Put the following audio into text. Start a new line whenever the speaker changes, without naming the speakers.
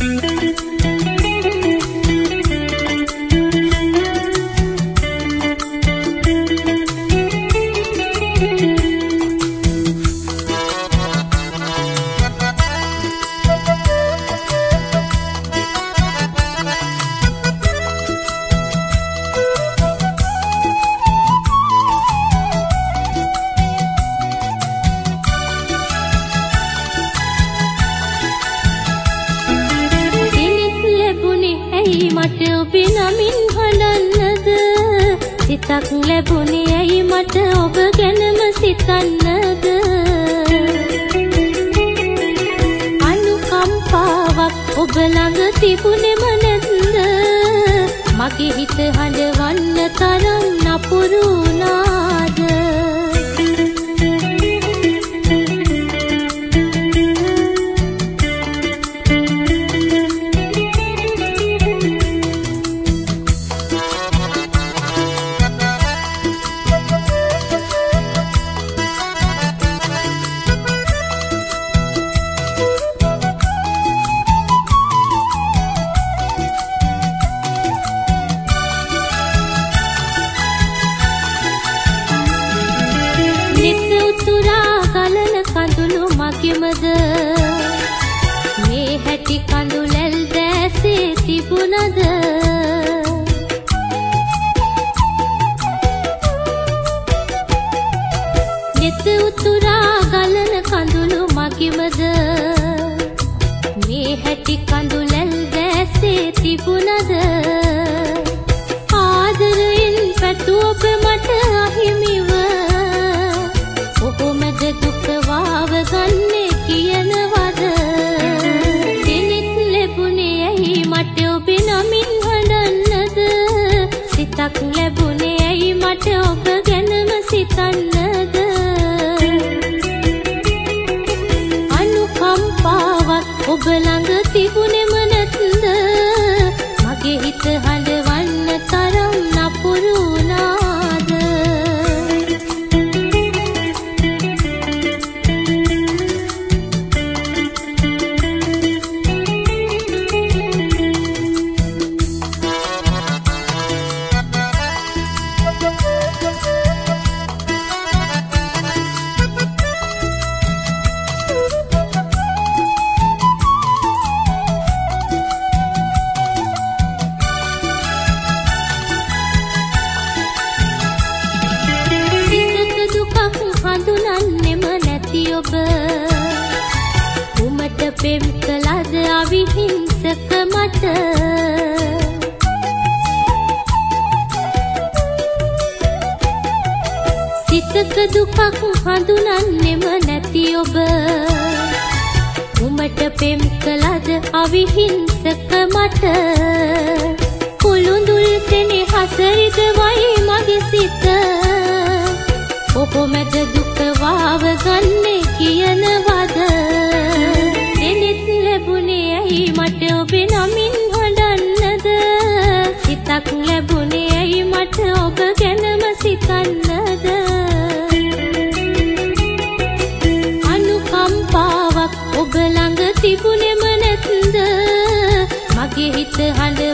සිතක් ලැබුණේ ඇයි මට ඔබ ගැනම සිතන්නද අනුකම්පාවක් ඔබ ළඟ තිබුණෙම නැද්ද මගේ හිත හඬවන්න තරම් නපුරු වුණාද මගේමද මේ හැටි කඳුලැල් දැසේ තිබුණද නෙත උතුරා ගලන කඳුළු මගේමද මේ හැටි කඳුලැල් දැසේ තිබුණද ආදරයෙන් පැතු ඔබ මට අහිමිව කොහොමද දුක වාව ගන්නේ කියනවද දිනෙත් ලැබුණේ ඇයි මට ඔබ නමින් හඬන්නද සිතක් ලැබුණේ ඇයි මට ඔබ ගැනම සිතන්නද අනුකම්පාවක් ඔබ ළඟ තිබුණෙම නැත්ද මගේ හිත හඬවන්න තරම් නපුරු වුණාද හඳුනන්නෙම නැති ඔබ උමට පෙම් කළද අවිහිංසක මට සිතක දුකක් හඳුනන්නෙම නැති ඔබ උමට පෙම් කළද අවිහිංසක මට කුළුඳුල් සෙනෙහස රිදවයි මගේ සිත කොහොමද දුක වාව ගන්නේ කියනවද දෙනෙත් ලැබුණේ ඇයි මට ඔබ නමින් හඬන්නද සිතක් ලැබුණේ ඇයි මට ඔබ ගැනම සිතන්නද අනුකම්පාවක් ඔබ ළඟ තිබුණෙම නැත්ද මගේ හිත හඬ